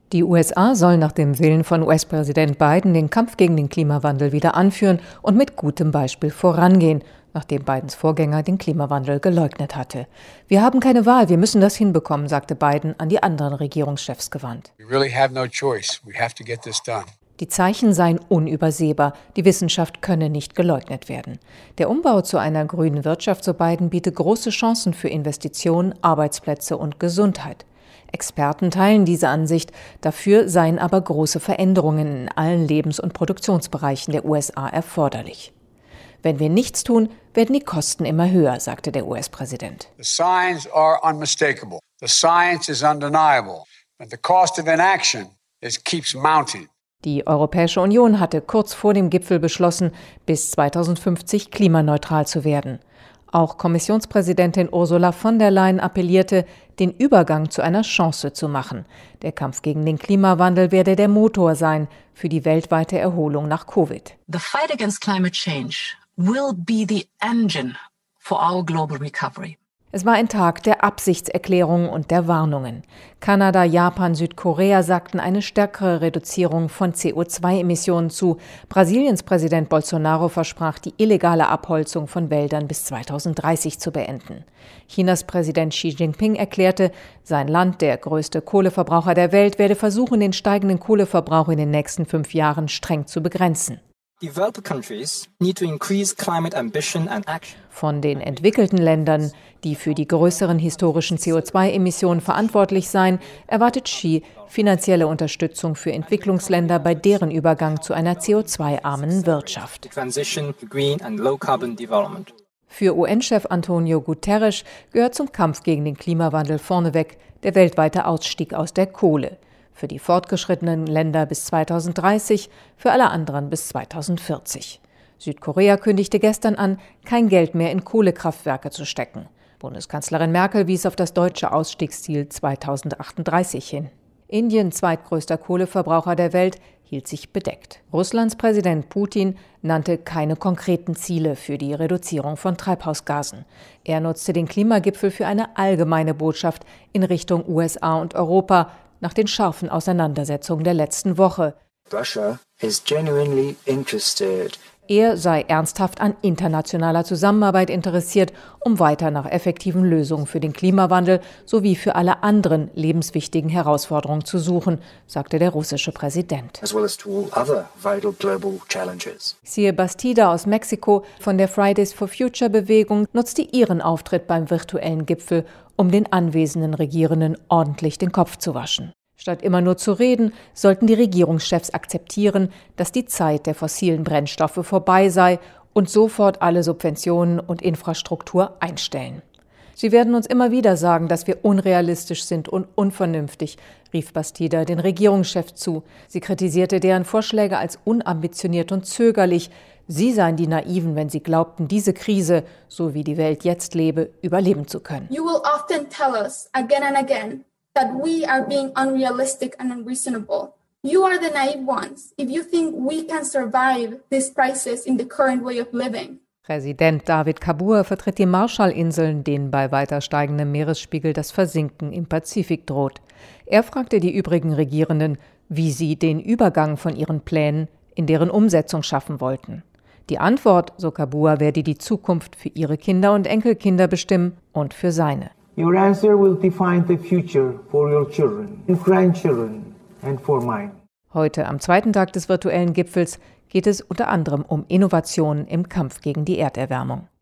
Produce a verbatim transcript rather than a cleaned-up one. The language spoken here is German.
Die U S A sollen nach dem Willen von U S-Präsident Biden den Kampf gegen den Klimawandel wieder anführen und mit gutem Beispiel vorangehen, nachdem Bidens Vorgänger den Klimawandel geleugnet hatte. Wir haben keine Wahl, wir müssen das hinbekommen, sagte Biden an die anderen Regierungschefs gewandt. We really have no choice. We have to get this done. Die Zeichen seien unübersehbar, die Wissenschaft könne nicht geleugnet werden. Der Umbau zu einer grünen Wirtschaft, so Biden, biete große Chancen für Investitionen, Arbeitsplätze und Gesundheit. Experten teilen diese Ansicht, dafür seien aber große Veränderungen in allen Lebens- und Produktionsbereichen der U S A erforderlich. Wenn wir nichts tun, werden die Kosten immer höher, sagte der U S-Präsident. The signs are unmistakable. The science is undeniable. But the cost of inaction is keeps mounting. Die Europäische Union hatte kurz vor dem Gipfel beschlossen, bis zweitausendfünfzig klimaneutral zu werden. Auch Kommissionspräsidentin Ursula von der Leyen appellierte, den Übergang zu einer Chance zu machen. Der Kampf gegen den Klimawandel werde der Motor sein für die weltweite Erholung nach Covid. The fight against climate change will be the engine for our global recovery. Es war ein Tag der Absichtserklärungen und der Warnungen. Kanada, Japan, Südkorea sagten eine stärkere Reduzierung von C O zwei Emissionen zu. Brasiliens Präsident Bolsonaro versprach, die illegale Abholzung von Wäldern bis zweitausenddreißig zu beenden. Chinas Präsident Xi Jinping erklärte, sein Land, der größte Kohleverbraucher der Welt, werde versuchen, den steigenden Kohleverbrauch in den nächsten fünf Jahren streng zu begrenzen. Von den entwickelten Ländern, die für die größeren historischen C O zwei Emissionen verantwortlich seien, erwartet Xi finanzielle Unterstützung für Entwicklungsländer bei deren Übergang zu einer C O zwei armen Wirtschaft. Für U N-Chef Antonio Guterres gehört zum Kampf gegen den Klimawandel vorneweg der weltweite Ausstieg aus der Kohle. Für die fortgeschrittenen Länder bis zweitausenddreißig, für alle anderen bis zweitausendvierzig. Südkorea kündigte gestern an, kein Geld mehr in Kohlekraftwerke zu stecken. Bundeskanzlerin Merkel wies auf das deutsche Ausstiegsziel zweitausendachtunddreißig hin. Indien, zweitgrößter Kohleverbraucher der Welt, hielt sich bedeckt. Russlands Präsident Putin nannte keine konkreten Ziele für die Reduzierung von Treibhausgasen. Er nutzte den Klimagipfel für eine allgemeine Botschaft in Richtung U S A und Europa, nach den scharfen Auseinandersetzungen der letzten Woche. Russia is genuinely interested. Er sei ernsthaft an internationaler Zusammenarbeit interessiert, um weiter nach effektiven Lösungen für den Klimawandel sowie für alle anderen lebenswichtigen Herausforderungen zu suchen, sagte der russische Präsident. As well as to other vital global challenges. Siehe Bastida aus Mexiko von der Fridays for Future Bewegung nutzte ihren Auftritt beim virtuellen Gipfel, um den anwesenden Regierenden ordentlich den Kopf zu waschen. Statt immer nur zu reden, sollten die Regierungschefs akzeptieren, dass die Zeit der fossilen Brennstoffe vorbei sei und sofort alle Subventionen und Infrastruktur einstellen. Sie werden uns immer wieder sagen, dass wir unrealistisch sind und unvernünftig, rief Bastida den Regierungschefs zu. Sie kritisierte deren Vorschläge als unambitioniert und zögerlich. Sie seien die Naiven, wenn sie glaubten, diese Krise, so wie die Welt jetzt lebe, überleben zu können. You will often tell us again and again that we are being unrealistic and unreasonable. You are the naive ones if you think we can survive this crisis in the current way of living. Präsident David Kabur vertritt die Marshallinseln, denen bei weiter steigendem Meeresspiegel das Versinken im Pazifik droht. Er fragte die übrigen Regierenden, wie sie den Übergang von ihren Plänen in deren Umsetzung schaffen wollten. Die Antwort, so Kabur, werde die Zukunft für ihre Kinder und Enkelkinder bestimmen und für seine. Your answer will define the future for your children and grandchildren and for mine. Heute, am zweiten Tag des virtuellen Gipfels, geht es unter anderem um Innovationen im Kampf gegen die Erderwärmung.